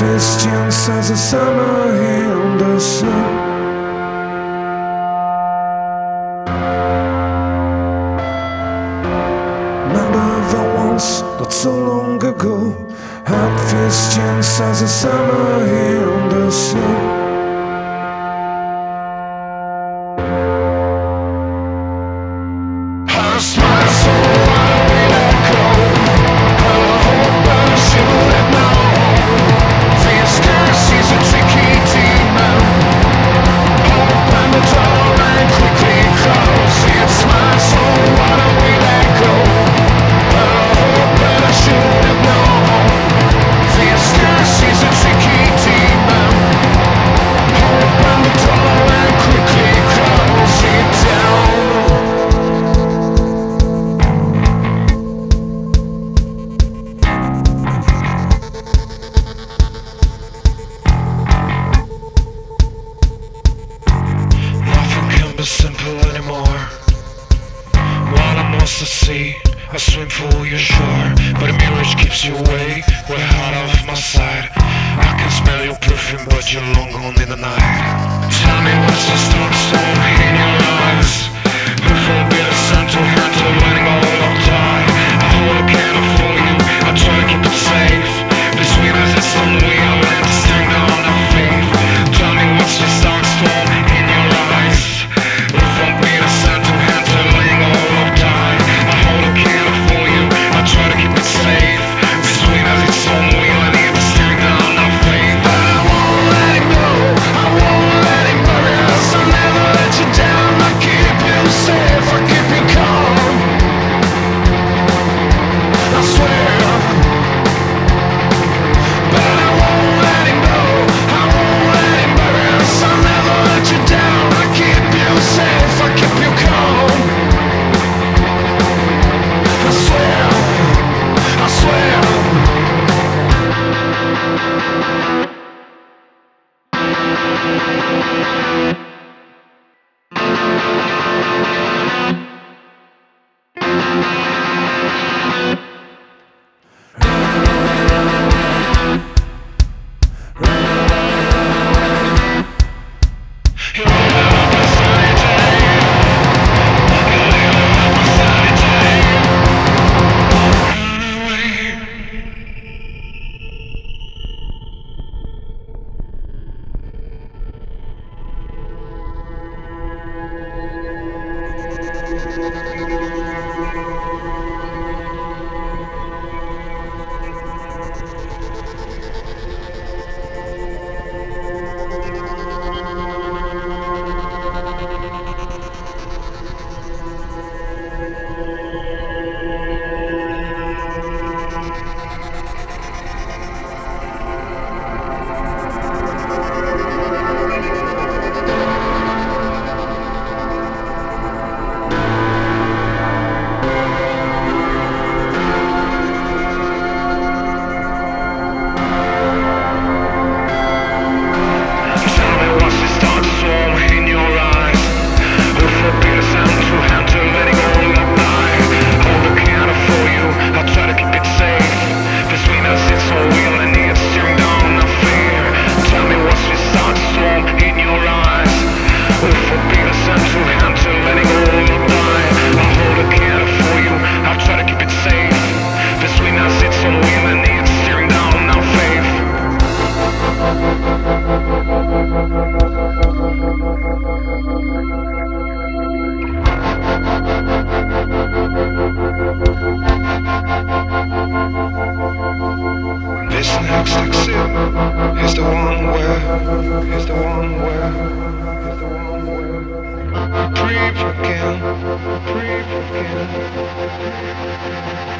First chance as a summer in the snow. Remember the ones not so long ago. Had first chance as a summer in the snow. Her smile so wide we let go. Her hope but I should have known. This curse is a tricky demon. Open the door and quickly close. It's my soul, why don't we let go? Her hope but I should have known. This curse is a tricky demon. Open the door and quickly close it down. Simple anymore. What I'm lost to sea, I swim for your shore, but a mirage keeps you away. Way out of my sight. I can smell your perfume, but you're long gone in the night. Tell me what's the storm in your eyes. Who forbid a sun to handle letting all of die. I hold a candle for you, I try to keep it safe. The sweetness is only I let to stand on our faith. Tell me what's the storm in your eyes. Breathe again.